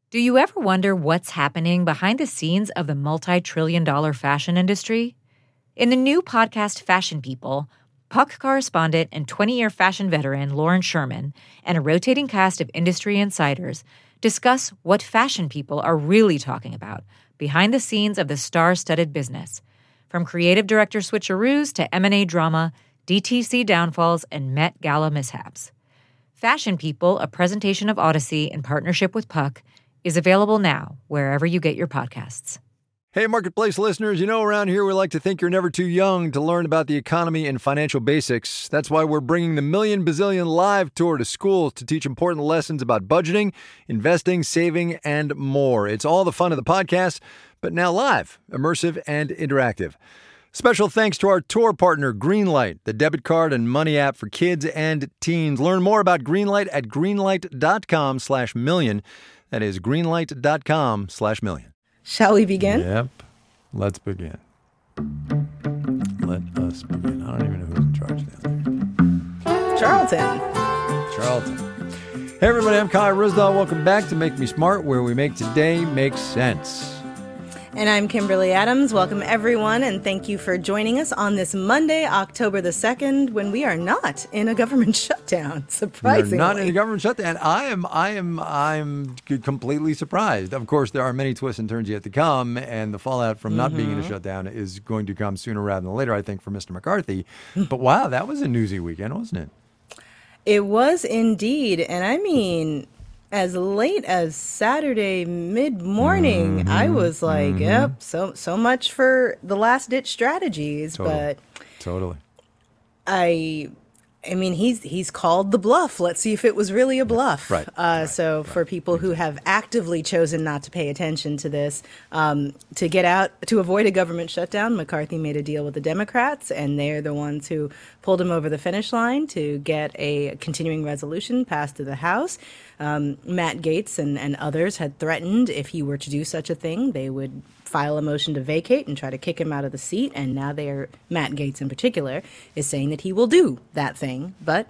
Do you ever wonder what's happening behind the scenes of the multi-trillion-dollar fashion industry? In the new podcast Fashion People, Puck correspondent and 20-year fashion veteran Lauren Sherman and a rotating cast of industry insiders discuss what fashion people are really talking about behind the scenes of the star-studded business, from creative director switcheroos to M&A drama, DTC downfalls, and Met Gala mishaps. Fashion People, a presentation of Odyssey in partnership with Puck, is available now wherever you get your podcasts. Hey, Marketplace listeners, you know around here we like to think you're never too young to learn about the economy and financial basics. That's why we're bringing the Million Bazillion Live Tour to schools to teach important lessons about budgeting, investing, saving, and more. It's all the fun of the podcast, but now live, immersive, and interactive. Special thanks to our tour partner, Greenlight, the debit card and money app for kids and teens. Learn more about Greenlight at greenlight.com/million. That is greenlight.com/million. Shall we begin? Yep. Let's begin. Let us begin. I don't even know who's in charge down there. Charlton. Hey, everybody. I'm Kai Ryssdal. Welcome back to Make Me Smart, where we make today make sense. And I'm Kimberly Adams. Welcome, everyone, and thank you for joining us on this Monday, October the 2nd, when we are not in a government shutdown, surprisingly. We're not in a government shutdown. I'm completely surprised. Of course, there are many twists and turns yet to come, and the fallout from not being in a shutdown is going to come sooner rather than later, I think, for Mr. McCarthy. But wow, that was a newsy weekend, wasn't it? It was indeed, and I mean, as late as Saturday mid-morning, I was like, yep, so much for the last-ditch strategies. Totally. I mean, he's called the bluff. Let's see if it was really a bluff. Right. For people who have actively chosen not to pay attention to this, to avoid a government shutdown, McCarthy made a deal with the Democrats, and they're the ones who pulled him over the finish line to get a continuing resolution passed to the House. Matt Gaetz and others had threatened if he were to do such a thing, they would file a motion to vacate and try to kick him out of the seat. And now Matt Gaetz in particular is saying that he will do that thing. But,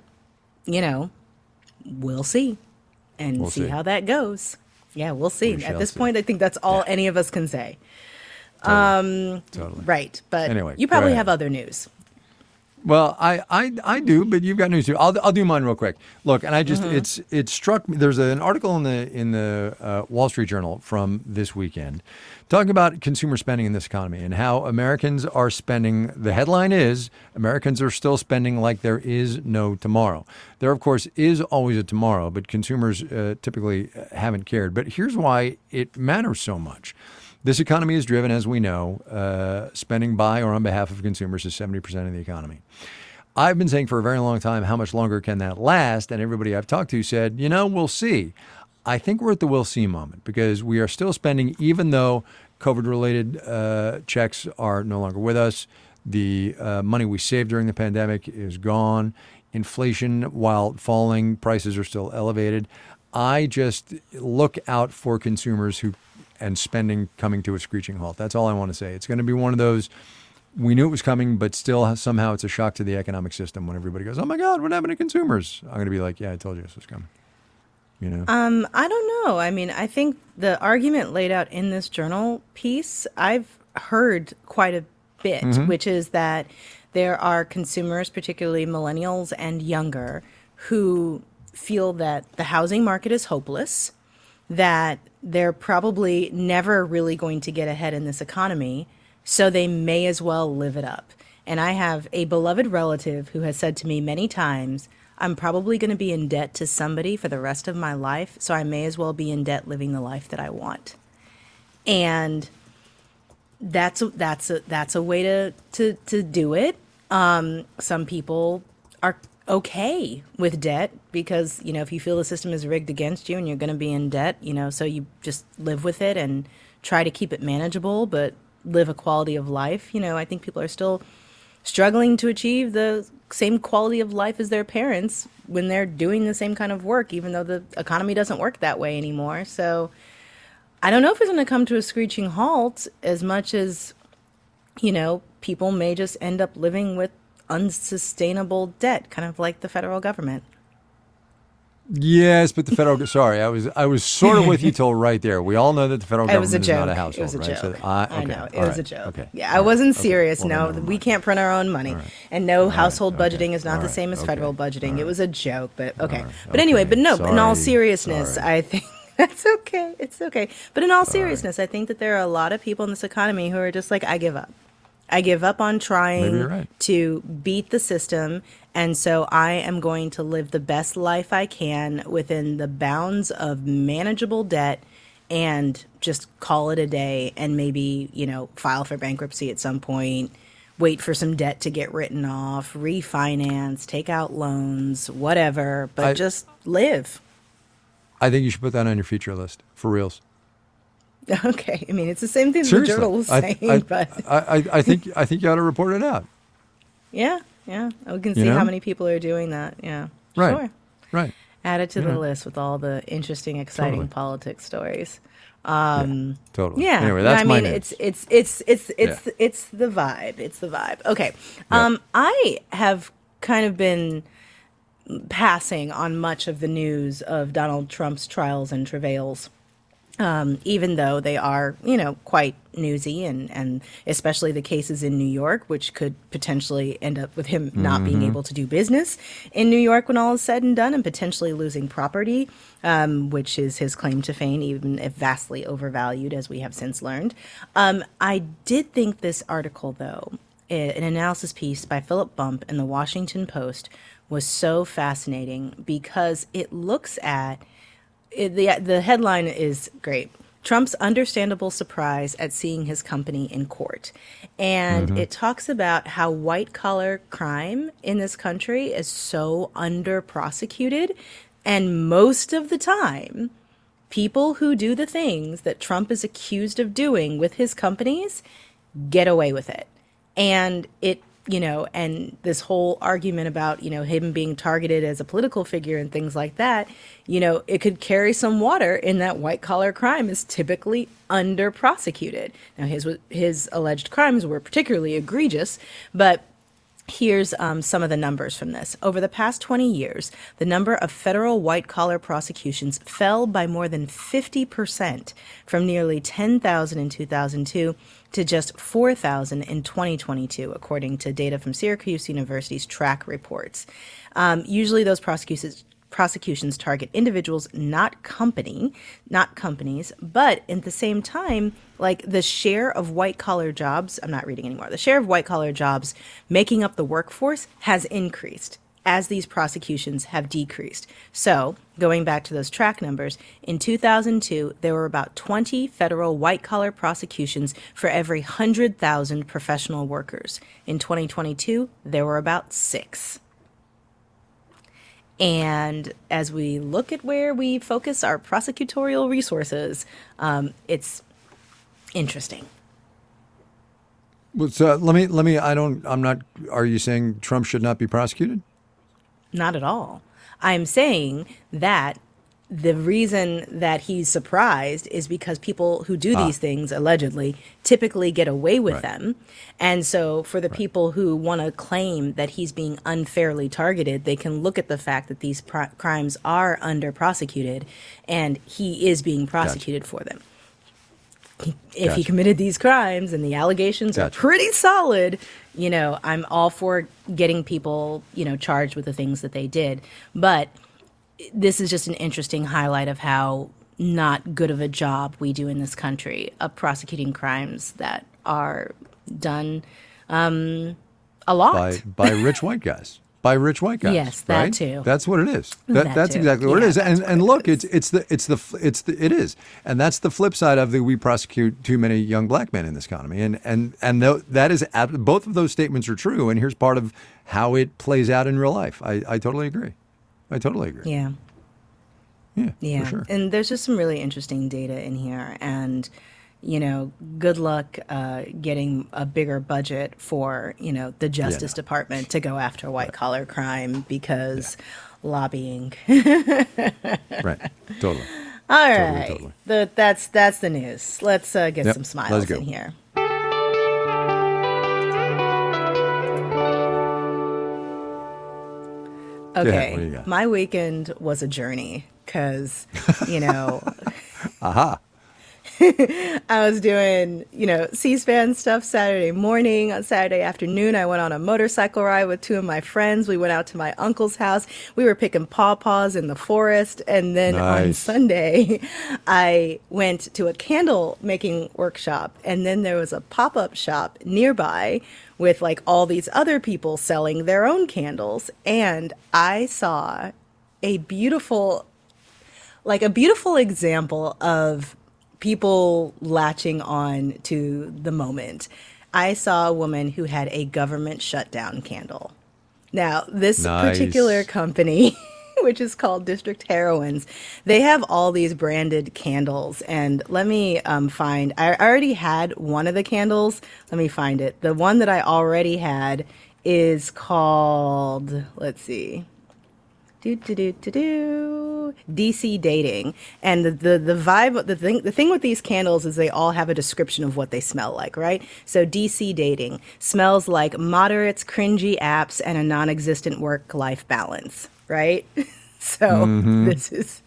we'll see and see how that goes. Yeah, we'll see. At this point, I think that's all any of us can say. Totally. Right. But anyway, you probably have other news. Well, I do, but you've got news too. I'll do mine real quick. Look, and I just it struck me. There's an article in the Wall Street Journal from this weekend talking about consumer spending in this economy and how Americans are spending. The headline is Americans are still spending like there is no tomorrow. There, of course, is always a tomorrow, but consumers typically haven't cared. But here's why it matters so much. This economy is driven, as we know, spending by or on behalf of consumers is 70% of the economy. I've been saying for a very long time, how much longer can that last? And everybody I've talked to said, we'll see. I think we're at the we'll see moment because we are still spending, even though COVID-related checks are no longer with us. The money we saved during the pandemic is gone. Inflation, while falling, prices are still elevated. I just look out for consumers and spending coming to a screeching halt. That's all I want to say. It's going to be one of those, we knew it was coming, but still somehow it's a shock to the economic system when everybody goes, oh my God, what happened to consumers? I'm going to be like, yeah, I told you this was coming. I don't know. I mean, I think the argument laid out in this journal piece, I've heard quite a bit, which is that there are consumers, particularly millennials and younger, who feel that the housing market is hopeless, that they're probably never really going to get ahead in this economy, so they may as well live it up. And I have a beloved relative who has said to me many times, I'm probably going to be in debt to somebody for the rest of my life, so I may as well be in debt living the life that I want. And that's a way to do it. Some people are okay with debt because, if you feel the system is rigged against you and you're going to be in debt, so you just live with it and try to keep it manageable, but live a quality of life. I think people are still struggling to achieve the same quality of life as their parents when they're doing the same kind of work, even though the economy doesn't work that way anymore. So I don't know if it's going to come to a screeching halt as much as, people may just end up living with unsustainable debt, kind of like the federal government. Yes, but the federal. Sorry, I was sort of with you till right there. We all know that the federal government is not a It household, was a right? joke. So, I know. It was a joke. Okay. Yeah, I wasn't serious. Well, no, then never we mind. can't print our own money. Right. And no, All household right. budgeting Okay. is not All the right. same as Okay. federal budgeting. All It right. was a joke, but okay. All right. But anyway, but no, in all Sorry. seriousness, Sorry. I think that's okay. It's okay. But in all seriousness, I think that there are a lot of people in this economy who are just like, I give up. I give up on Maybe trying you're right. to beat the system. And so I am going to live the best life I can within the bounds of manageable debt and just call it a day and maybe, file for bankruptcy at some point, wait for some debt to get written off, refinance, take out loans, whatever, but just live. I think you should put that on your feature list for reals. Okay. I mean, it's the same thing Seriously, the journal was saying, but I think you ought to report it out. yeah. We can see know? how many people are doing that. Yeah. Right. Sure. Right. Add it to the list with all the interesting, exciting Totally. politics stories. Totally. Yeah. Anyway, that's my news. news. It's the vibe. It's the vibe. Okay. I have kind of been passing on much of the news of Donald Trump's trials and travails. Even though they are, quite newsy and especially the cases in New York, which could potentially end up with him not being able to do business in New York when all is said and done and potentially losing property, which is his claim to fame, even if vastly overvalued, as we have since learned. I did think this article, though, an analysis piece by Philip Bump in the Washington Post, was so fascinating because it looks at the headline is great. Trump's understandable surprise at seeing his company in court. And it talks about how white-collar crime in this country is so under-prosecuted. And most of the time, people who do the things that Trump is accused of doing with his companies get away with it. And and this whole argument about, him being targeted as a political figure and things like that, it could carry some water in that white collar crime is typically under prosecuted. Now, his alleged crimes were particularly egregious, but here's some of the numbers from this. Over the past 20 years, the number of federal white-collar prosecutions fell by more than 50%, from nearly 10,000 in 2002 to just 4,000 in 2022, according to data from Syracuse University's track reports. Usually those prosecutions target individuals, not companies, but at the same time, like the share of white-collar jobs, I'm not reading anymore, the share of white-collar jobs making up the workforce has increased as these prosecutions have decreased. So, going back to those track numbers, in 2002, there were about 20 federal white-collar prosecutions for every 100,000 professional workers. In 2022, there were about 6. And as we look at where we focus our prosecutorial resources, it's interesting. Well, so let me. I'm not. Are you saying Trump should not be prosecuted? Not at all. I'm saying that the reason that he's surprised is because people who do these things allegedly typically get away with them. And so for the people who want to claim that he's being unfairly targeted, they can look at the fact that these crimes are under prosecuted and he is being prosecuted for them. If he committed these crimes and the allegations are pretty solid, I'm all for getting people, charged with the things that they did. But this is just an interesting highlight of how not good of a job we do in this country of prosecuting crimes that are done a lot. By rich white guys. By rich white guys. Yes, that right? too. That's what it is. That That's too. exactly what Yeah, it is. And look, it is, and that's the flip side of we prosecute too many young black men in this economy, and that is both of those statements are true. And here's part of how it plays out in real life. I totally agree. Yeah. Yeah. For sure. And there's just some really interesting data in here, and good luck getting a bigger budget for, the Justice Department to go after white-collar crime because lobbying. Right. Totally. All right. Totally. That's the news. Let's get some smiles in here. Okay, what do you got? my weekend was a journey because, Aha. I was doing, C-SPAN stuff Saturday morning. On Saturday afternoon, I went on a motorcycle ride with two of my friends. We went out to my uncle's house. We were picking pawpaws in the forest. And then on Sunday, I went to a candle making workshop. And then there was a pop-up shop nearby with like all these other people selling their own candles. And I saw a beautiful example of people latching on to the moment. I saw a woman who had a government shutdown candle. Now, this particular company, which is called District Heroines, they have all these branded candles. And let me find, I already had one of the candles. Let me find it. The one that I already had is called, let's see. DC Dating. And the vibe, the thing with these candles is they all have a description of what they smell like, right? So DC Dating smells like moderates, cringy apps, and a non-existent work-life balance, right? So this is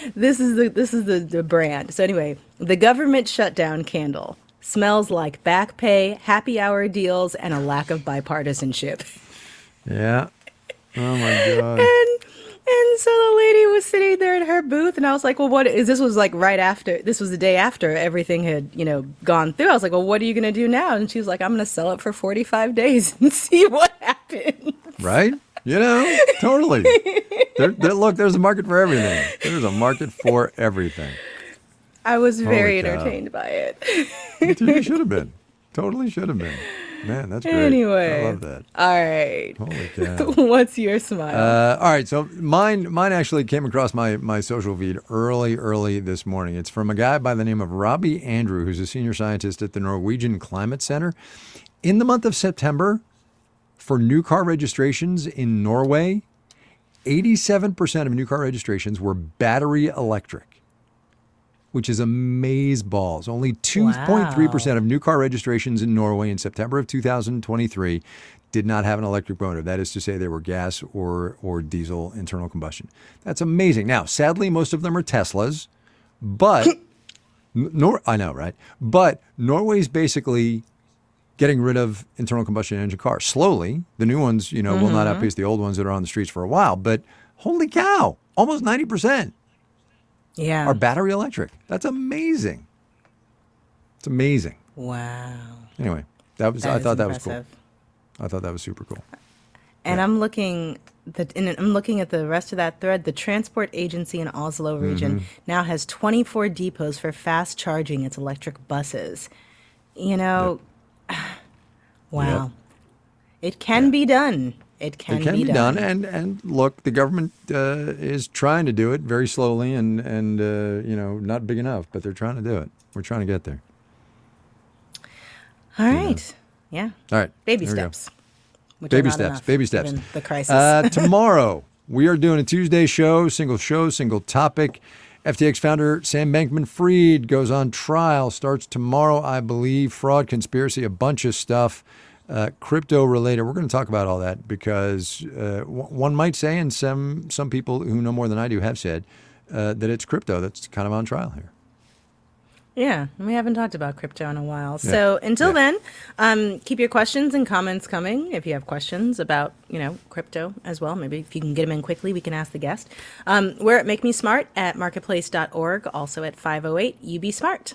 the brand. So anyway, the government shutdown candle smells like back pay, happy hour deals, and a lack of bipartisanship. Yeah. Oh my God. And so the lady was sitting there in her booth, and I was like, well, what is this? Was like right after, this was the day after everything had, gone through. I was like, well, what are you going to do now? And she was like, I'm going to sell it for 45 days and see what happens. Right? Totally. Look, there's a market for everything. There's a market for everything. I was very entertained by it. You should have been. Totally should have been. Man, that's great. Anyway. I love that. All right. Holy cow. What's your smile? All right. So mine actually came across my social feed early this morning. It's from a guy by the name of Robbie Andrew, who's a senior scientist at the Norwegian Climate Center. In the month of September, for new car registrations in Norway, 87% of new car registrations were battery electric, which is amazeballs. Only 2.3% of new car registrations in Norway in September of 2023 did not have an electric motor. That is to say they were gas or diesel internal combustion. That's amazing. Now, sadly, most of them are Teslas, but I know, right? But Norway's basically getting rid of internal combustion engine cars. Slowly, the new ones, will not outpace the old ones that are on the streets for a while. But holy cow, almost 90%. Yeah. Are battery electric. That's amazing. It's amazing. Wow. Anyway, I thought that was cool. impressive. I thought that was super cool. And I'm looking at the rest of that thread. The transport agency in Oslo region now has 24 depots for fast charging its electric buses. Wow. Yep. It can be done. It can be done. And look, the government is trying to do it very slowly and not big enough, but they're trying to do it. We're trying to get there. All right. Yeah. All right. Baby steps. Baby steps. Given the crisis. Tomorrow, we are doing a Tuesday show, single topic. FTX founder Sam Bankman-Fried goes on trial, starts tomorrow, I believe. Fraud, conspiracy, a bunch of stuff. Crypto related. We're going to talk about all that because one might say, and some people who know more than I do have said, that it's crypto that's kind of on trial here. Yeah, we haven't talked about crypto in a while. Yeah. So until then, keep your questions and comments coming. If you have questions about, crypto as well, maybe if you can get them in quickly, we can ask the guest. We're at Make Me Smart at marketplace.org, also at 508 UB Smart.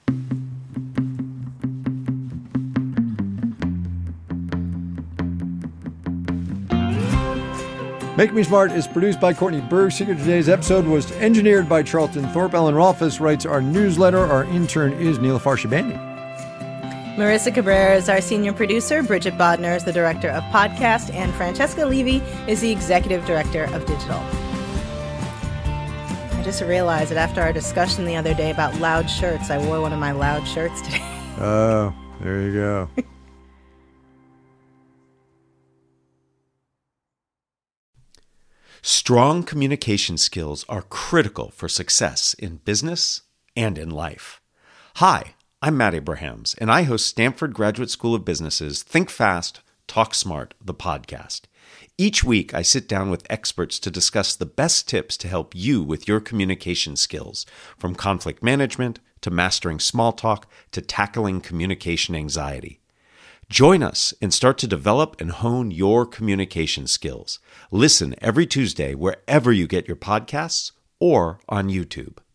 Make Me Smart is produced by Courtney Berg. Secret today's episode was engineered by Charlton Thorpe. Ellen Rolfes writes our newsletter. Our intern is Neela Farshabandi. Marissa Cabrera is our senior producer. Bridget Bodner is the director of podcast. And Francesca Levy is the executive director of digital. I just realized that after our discussion the other day about loud shirts, I wore one of my loud shirts today. Oh, there you go. Strong communication skills are critical for success in business and in life. Hi, I'm Matt Abrahams, and I host Stanford Graduate School of Business's Think Fast, Talk Smart, the podcast. Each week, I sit down with experts to discuss the best tips to help you with your communication skills, from conflict management to mastering small talk to tackling communication anxiety. Join us and start to develop and hone your communication skills. Listen every Tuesday wherever you get your podcasts or on YouTube.